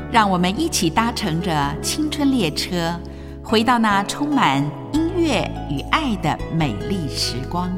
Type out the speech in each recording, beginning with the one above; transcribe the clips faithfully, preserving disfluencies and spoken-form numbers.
让我们一起搭乘着青春列车，回到那充满音乐与爱的美丽时光。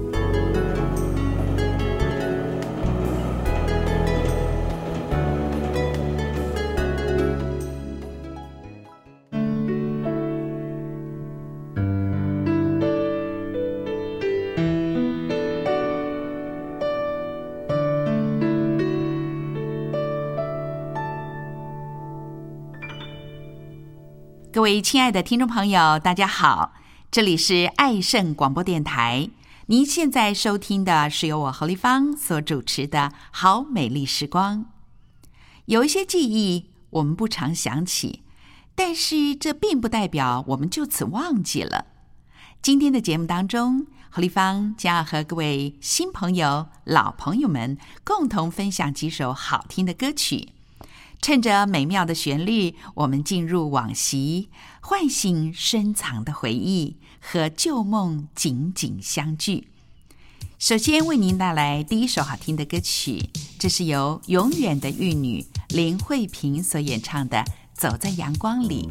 各位亲爱的听众朋友，大家好，这里是爱盛广播电台，您现在收听的是由我何丽芳所主持的好美丽时光。有一些记忆我们不常想起，但是这并不代表我们就此忘记了。今天的节目当中，何丽芳将要和各位新朋友老朋友们共同分享几首好听的歌曲，趁着美妙的旋律，我们进入往昔，唤醒深藏的回忆，和旧梦紧紧相聚。首先为您带来第一首好听的歌曲，这是由永远的玉女林慧萍所演唱的《走在阳光里》。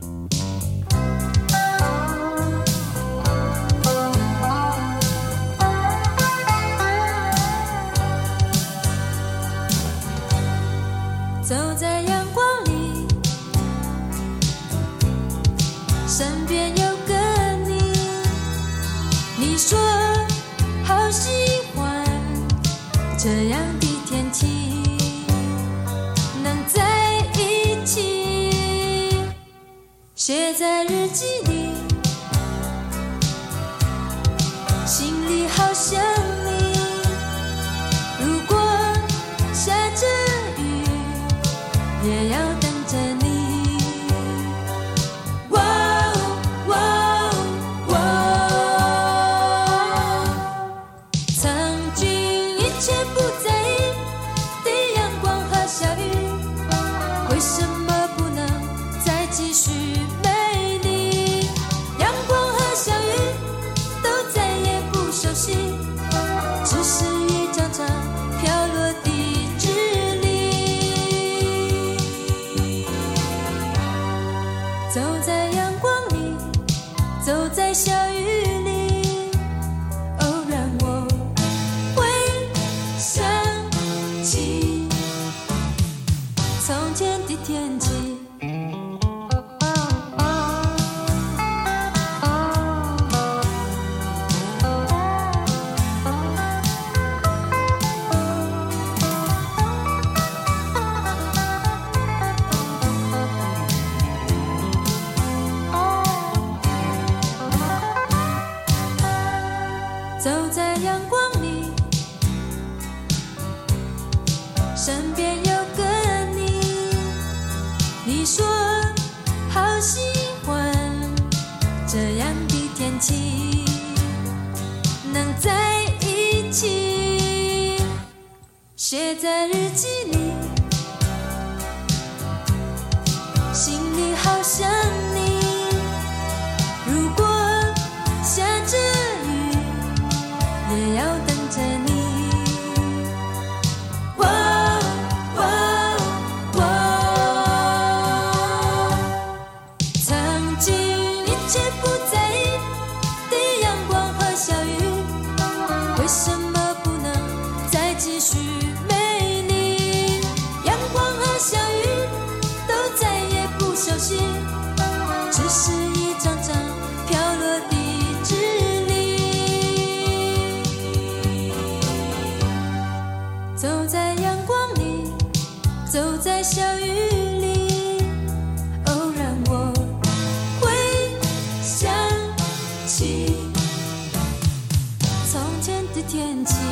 走在阳光里，身边有个你，你说好喜欢这样的天气，能在一起，写在日记里，心里好想你，如果下着雨也要等着你。哇哇哇！曾经一切不在意的阳光和小雨，为什么不能再继续美丽？阳光和小雨都再也不熟悉，只是一张张飘落的走在阳光里，走在小雨里，哦，让我会想起从前的天气。走在阳光里，身边有个你，你说好喜欢这样的天气，能在一起，写在日记里，心里好想你，如果下着也要等着你。哇哇哇！曾经一切不在意的阳光和小雨，为什么不能再继续美丽？阳光和小雨都再也不熟悉，只是一张张飘落的纸里。走在阳光里，走在小雨里，哦，让我会想起从前的天气。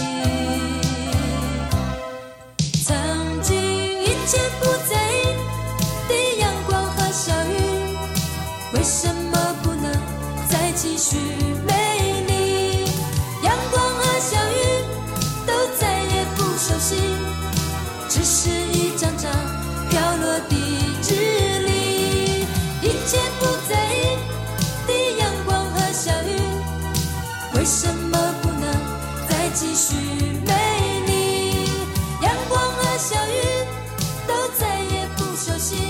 曾经一切不在意的阳光和小雨，为什么不能再继续美丽？阳光和小雨都再也不熟悉，只是一张张飘落的纸里。一切不在意的阳光和小雨，为什么不能再继续美丽？阳光和小雨都再也不熟悉，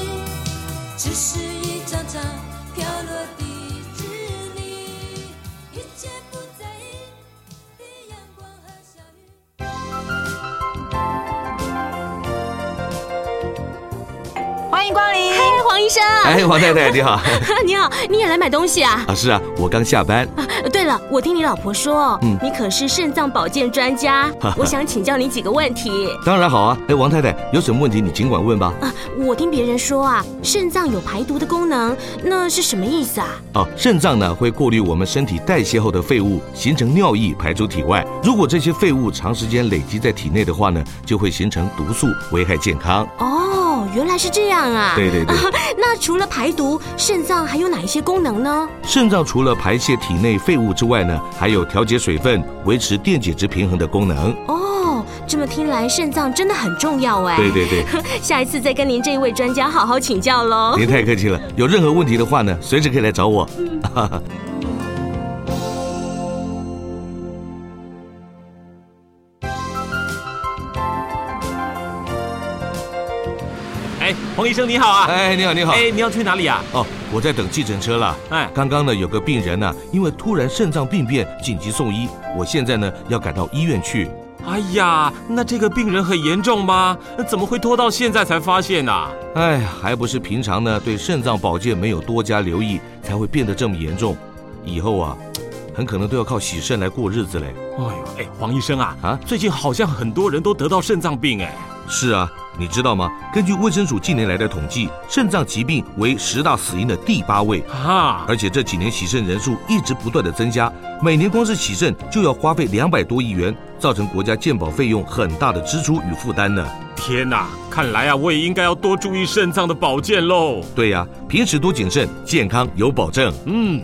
医生。 哎，王太太你好。 你好，你也来买东西啊？ 啊，是啊，我刚下班。 啊，对了，我听你老婆说，嗯，你可是肾脏保健专家，我想请教你几个问题。 当然好啊。哎，王太太，有什么问题你尽管问吧。 啊，我听别人说啊，肾脏有排毒的功能，那是什么意思啊？ 哦，肾脏呢会过滤我们身体代谢后的废物，形成尿液排出体外。如果这些废物长时间累积在体内的话呢，就会形成毒素，危害健康。 哦，原来是这样啊。 对对对。 啊，那除了排毒，肾脏还有哪一些功能呢？ 肾脏除了排泄体内废物之外呢，还有调节水分、维持电解质平衡的功能。 哦，这么听来，肾脏真的很重要哎。 对对对。 下一次再跟您这一位专家好好请教喽。 您太客气了，有任何问题的话呢，随时可以来找我。 嗯哎，黄医生你好啊！ 哎，你好，你好。 哎，你要去哪里啊？ 哦，我在等计程车了。 哎， 刚刚呢有个病人呢、啊，因为突然肾脏病变，紧急送医。我现在呢要赶到医院去。 哎呀，那这个病人很严重吗？怎么会拖到现在才发现呢、啊？ 哎，还不是平常呢对肾脏保健没有多加留意，才会变得这么严重。以后啊，很可能都要靠洗肾来过日子嘞。 哎呦，哎，黄医生啊， 啊， 最近好像很多人都得到肾脏病哎。 是啊，你知道吗？根据卫生署近年来的统计，肾脏疾病为十大死因的第八位啊！ 而且这几年洗肾人数一直不断的增加，每年光是洗肾就要花费两百多亿元，造成国家健保费用很大的支出与负担呢。 天哪，看来啊，我也应该要多注意肾脏的保健喽。 对呀、啊，平时多谨慎，健康有保证。 嗯。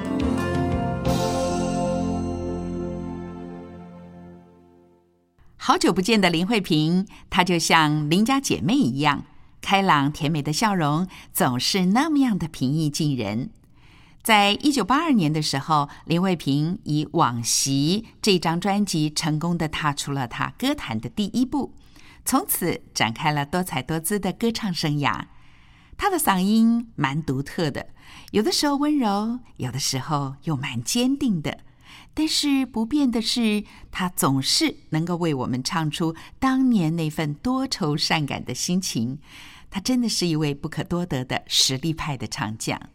好久不见的林慧萍，她就像邻家姐妹一样，开朗甜美的笑容总是那么样的平易近人。在一九八二年的时候，林慧萍以《往昔》这张专辑成功地踏出了她歌坛的第一步，从此展开了多彩多姿的歌唱生涯。她的嗓音蛮独特的，有的时候温柔，有的时候又蛮坚定的。但是不变的是，他总是能够为我们唱出当年那份多愁善感的心情。他真的是一位不可多得的实力派的唱将。